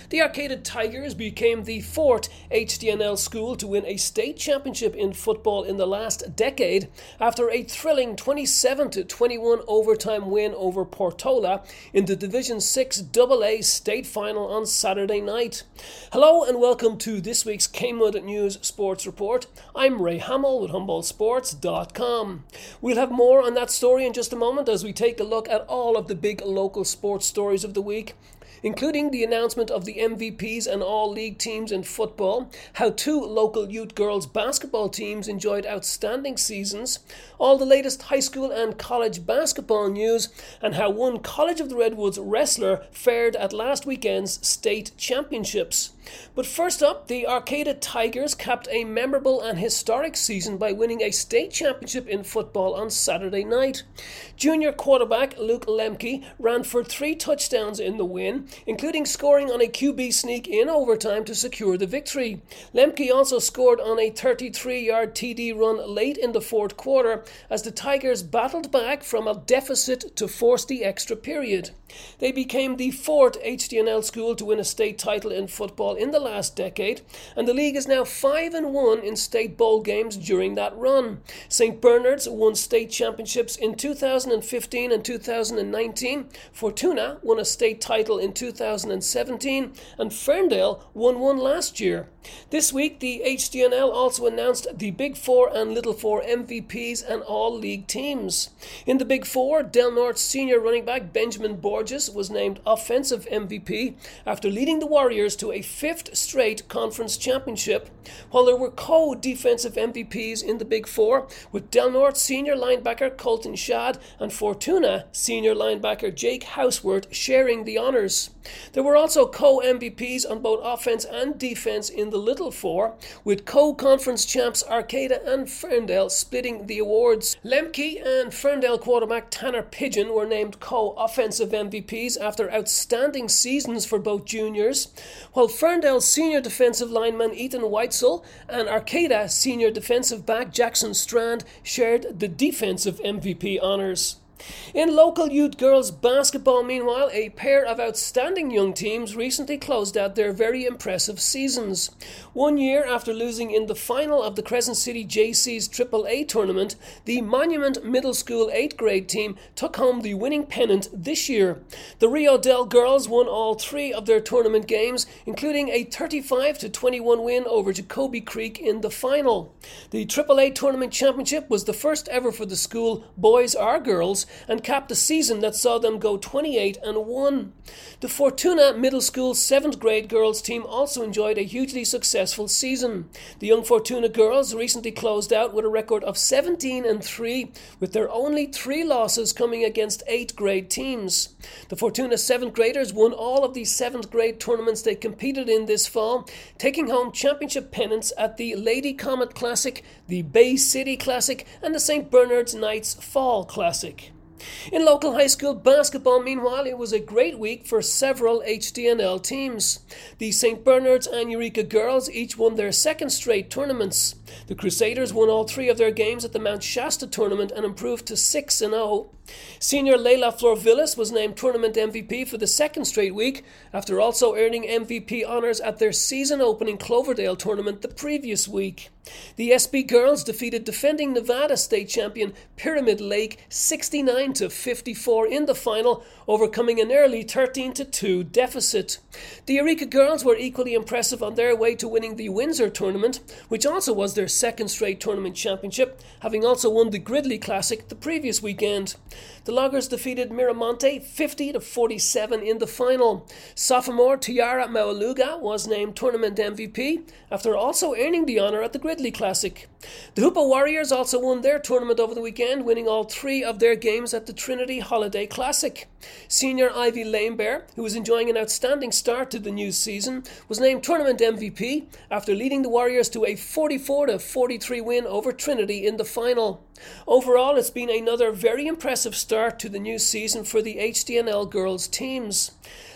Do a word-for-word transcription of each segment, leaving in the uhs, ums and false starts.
The Arcata Tigers became the fourth H D N L school to win a state championship in football in the last decade after a thrilling twenty-seven to twenty-one overtime win over Portola in the Division six double A state final on Saturday night. Hello and welcome to this week's Kmud News Sports Report. I'm Ray Hamill with Humboldt Sports dot com. We'll have more on that story in just a moment as we take a look at all of the big local sports stories of the week, including the announcement of the M V Ps and all league teams in football, how two local youth girls basketball teams enjoyed outstanding seasons, all the latest high school and college basketball news, and how one College of the Redwoods wrestler fared at last weekend's state championships. But first up, the Arcata Tigers capped a memorable and historic season by winning a state championship in football on Saturday night. Junior quarterback Luke Lemke ran for three touchdowns in the win, including scoring on a Q B sneak in overtime to secure the victory. Lemke also scored on a thirty-three-yard T D run late in the fourth quarter as the Tigers battled back from a deficit to force the extra period. They became the fourth H D N L school to win a state title in football in the last decade, and the league is now five and one in state bowl games during that run. Saint Bernard's won state championships in two thousand fifteen and two thousand nineteen, Fortuna won a state title in two thousand seventeen, and Ferndale won one last year. This week, the H D N L also announced the Big Four and Little Four M V Ps and all league teams. In the Big Four, Del Norte senior running back Benjamin Borges was named Offensive M V P after leading the Warriors to a fifth straight conference championship, while there were co-defensive M V Ps in the Big Four, with Del Norte senior linebacker Colton Schad and Fortuna senior linebacker Jake Houseworth sharing the honors. There were also co-M V Ps on both offense and defense in the Little Four, with co-conference champs Arcata and Ferndale splitting the awards. Lemke and Ferndale quarterback Tanner Pigeon were named co-offensive M V Ps after outstanding seasons for both juniors, while Ferndale's senior defensive lineman Ethan Weitzel and Arcata senior defensive back Jackson Strand shared the defensive M V P honors. In local youth girls basketball, meanwhile, a pair of outstanding young teams recently closed out their very impressive seasons. One year after losing in the final of the Crescent City J C's triple A tournament, the Monument Middle School eighth grade team took home the winning pennant this year. The Rio Del girls won all three of their tournament games, including a thirty-five to twenty-one win over Jacoby Creek in the final. The triple A tournament championship was the first ever for the school, boys or girls, and capped a season that saw them go twenty-eight and one. The Fortuna Middle School seventh grade girls team also enjoyed a hugely successful season. The young Fortuna girls recently closed out with a record of seventeen and three, with their only three losses coming against eighth grade teams. The Fortuna seventh graders won all of the seventh grade tournaments they competed in this fall, taking home championship pennants at the Lady Comet Classic, the Bay City Classic, and the Saint Bernard's Knights Fall Classic. In local high school basketball, meanwhile, it was a great week for several H D N L teams. The Saint Bernard's and Eureka girls each won their second straight tournaments. The Crusaders won all three of their games at the Mount Shasta tournament and improved to six and oh. Senior Layla Florvillis was named tournament M V P for the second straight week, after also earning M V P honors at their season-opening Cloverdale tournament the previous week. The S B girls defeated defending Nevada state champion Pyramid Lake sixty-nine to fifty-four in the final, overcoming an early thirteen to two deficit. The Eureka girls were equally impressive on their way to winning the Windsor tournament, which also was their second straight tournament championship, having also won the Gridley Classic the previous weekend. The Loggers defeated Miramonte fifty to forty-seven in the final. Sophomore Tiara Maualuga was named tournament M V P after also earning the honour at the Gridley Classic. The Hoopa Warriors also won their tournament over the weekend, winning all three of their games at the Trinity Holiday Classic. Senior Ivy Lanebear, who was enjoying an outstanding start to the new season, was named tournament M V P after leading the Warriors to a forty-four to forty-three win over Trinity in the final. Overall, it's been another very impressive start to the new season for the H D N L girls teams.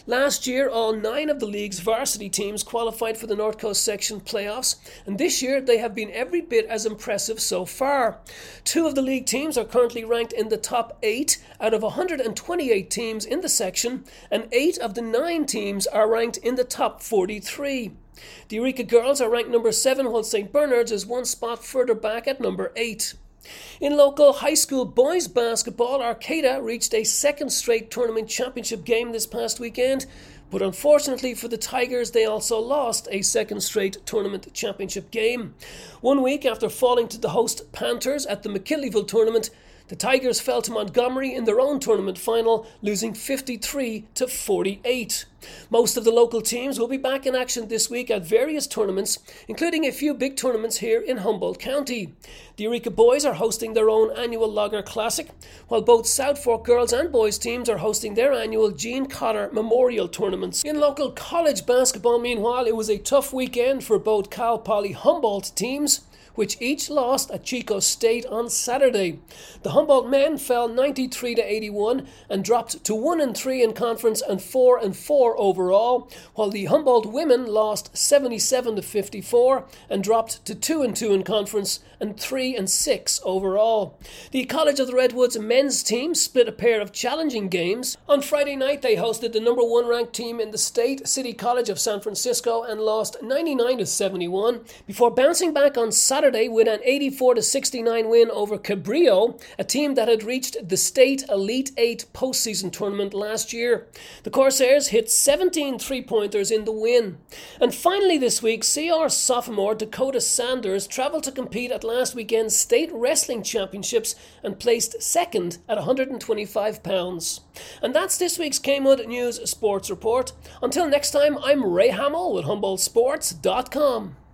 Last year, all nine of the league's varsity teams qualified for the North Coast Section playoffs, and this year they have been every bit as impressive so far. Two of the league teams are currently ranked in the top eight out of one hundred twenty-eight teams in the section, and eight of the nine teams are ranked in the top forty-three. The Eureka girls are ranked number seven, while Saint Bernard's is one spot further back at number eight. In local high school boys basketball, Arcata reached a second straight tournament championship game this past weekend, but unfortunately for the Tigers, they also lost a second straight tournament championship game. One week after falling to the host Panthers at the McKinleyville tournament, the Tigers fell to Montgomery in their own tournament final, losing fifty-three to forty-eight. Most of the local teams will be back in action this week at various tournaments, including a few big tournaments here in Humboldt County. The Eureka boys are hosting their own annual Lager Classic, while both South Fork girls and boys teams are hosting their annual Gene Cotter Memorial tournaments. In local college basketball, meanwhile, it was a tough weekend for both Cal Poly Humboldt teams, which each lost at Chico State on Saturday. The Humboldt men fell ninety-three to eighty-one and dropped to one and three in conference and four and four overall, while the Humboldt women lost seventy-seven to fifty-four and dropped to two and two in conference and three and six overall. The College of the Redwoods men's team split a pair of challenging games. On Friday night, they hosted the number one ranked team in the state, City College of San Francisco, and lost ninety-nine to seventy-one before bouncing back on Saturday Saturday with an eighty-four to sixty-nine win over Cabrillo, a team that had reached the state Elite Eight postseason tournament last year. The Corsairs hit seventeen three-pointers in the win. And finally this week, C R sophomore Dakota Sanders travelled to compete at last weekend's state wrestling championships and placed second at one hundred twenty-five pounds. And that's this week's Kmud News Sports Report. Until next time, I'm Ray Hamill with Humboldt Sports dot com.